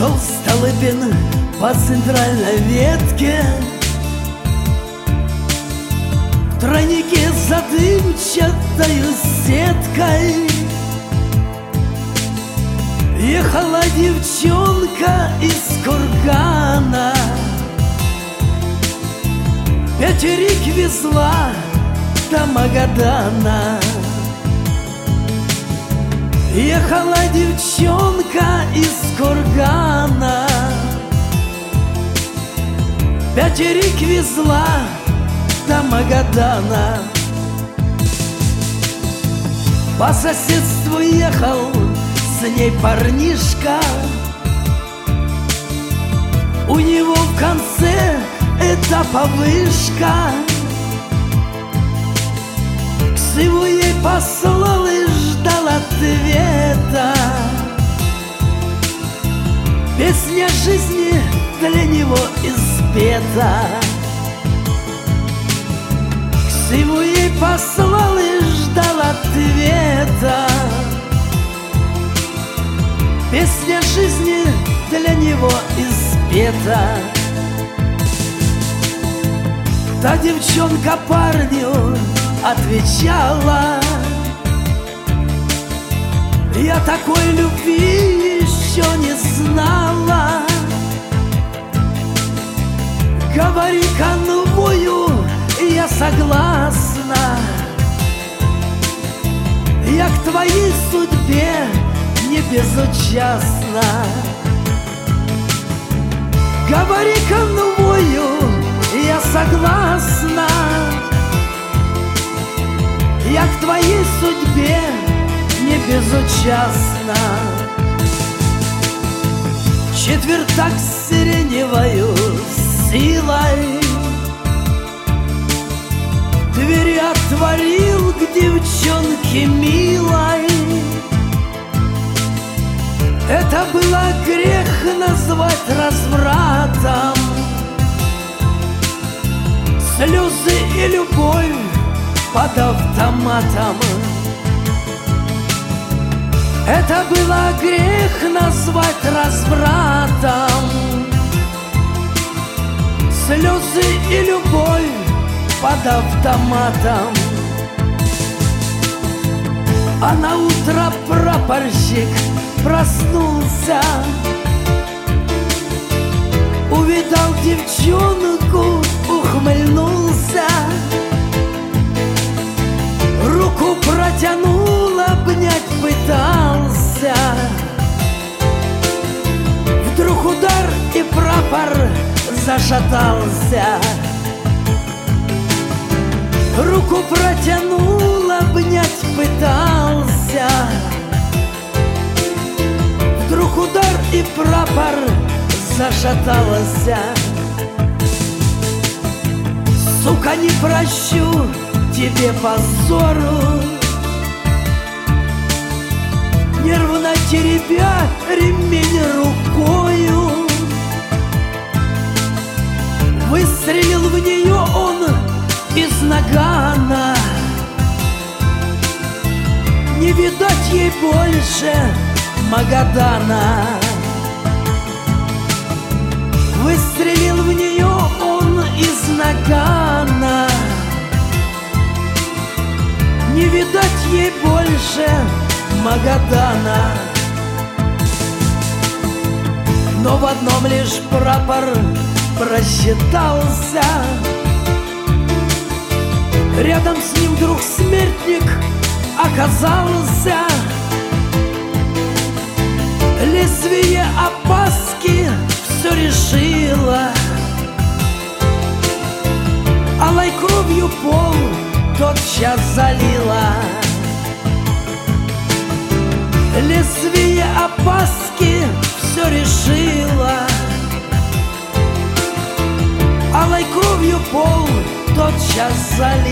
Шел Столыпин по центральной ветке, в тройнике за дымчатою сеткой. Ехала девчонка из кургана, пятерик везла до Магадана. Ехала девчонка из кургана, пятерик везла до Магадана. По соседству ехал с ней парнишка, у него в конце этапа вышка. Ксиву ей послал и ждал ответа. Песня жизни для него испета. Ксиву ей послал и ждал ответа. Песня жизни для него испета. Та девчонка парню отвечала: я такой любви еще не знала. Говори конвою, я согласна. Я к твоей судьбе не безучастна. Говори конвою, я согласна. Я к твоей судьбе не безучастна. Четвертак с сиреневою силой двери отворил к девчонке милой. Это было грех назвать развратом. Слезы и любовь под автоматом. Это было грех назвать развратом. Слезы и любовь под автоматом. А на утро прапорщик проснулся, увидал девчонку, ухмыльнулся. Руку протянул, обнять пытался. Вдруг удар, и прапор зашатался. Руку протянул, обнять пытался. Вдруг удар, и прапор зашатался. Сука, не прощу тебе позору, нервно теребя ремень рукою. Выстрелил в нее он из нагана. Не видать ей больше Магадана. Выстрелил в нее он из нагана. Не видать ей больше Магадана. Но в одном лишь прапор просчитался. Рядом с ним вдруг смертник оказался. Лезвие опаски все решило. Алой кровью пол тотчас залила. Лезвие опаски все решило. Алой кровью пол тотчас залила.